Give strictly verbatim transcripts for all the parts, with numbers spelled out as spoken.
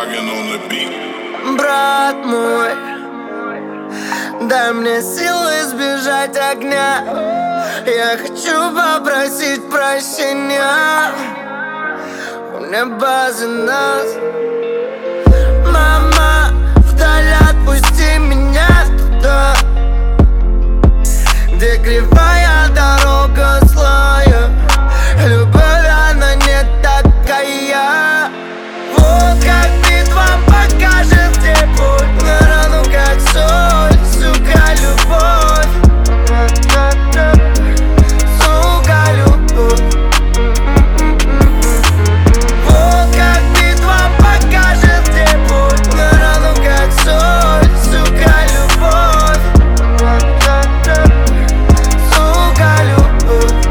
Hagen on the beat. Брат мой, дай мне силы избежать огня. Я хочу попросить прощения у неба за нас. Мама, вдаль отпусти меня туда, где кривая дорога злая. Любовь, она не такая. Вот как битва покажет, где путь на рану, как соль, сука, любовь. Сука, любовь. Вот как битва покажет, где путь на рану, как соль, сука, любовь. Сука, любовь.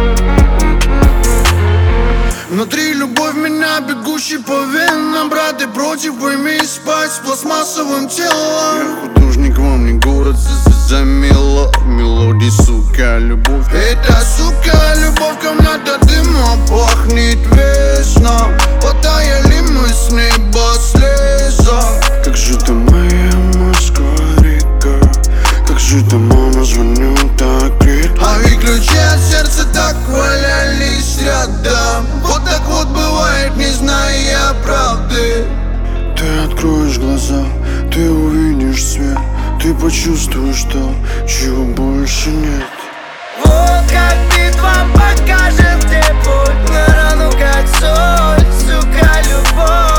Внутри любовь меня, бегущий по венам. Брат, ты против, пойми, спать с пластмассовым телом. Я художник, вам не город, замело мелодии, сука, любовь. Это, сука, любовь ко мне до дыма пахнет вечно. Потаяли мы с неба слеза. Как же ты, моя Москва-река, как же ты, мама, звоню так редко. А ведь ключи от сердца так валялись рядом. Вот так вот бывает, не зная правды. Ты откроешь глаза, ты увидишь свет, ты почувствуешь то, чего больше нет. Вот как битва покажет, где путь на рану, как соль, сука, любовь.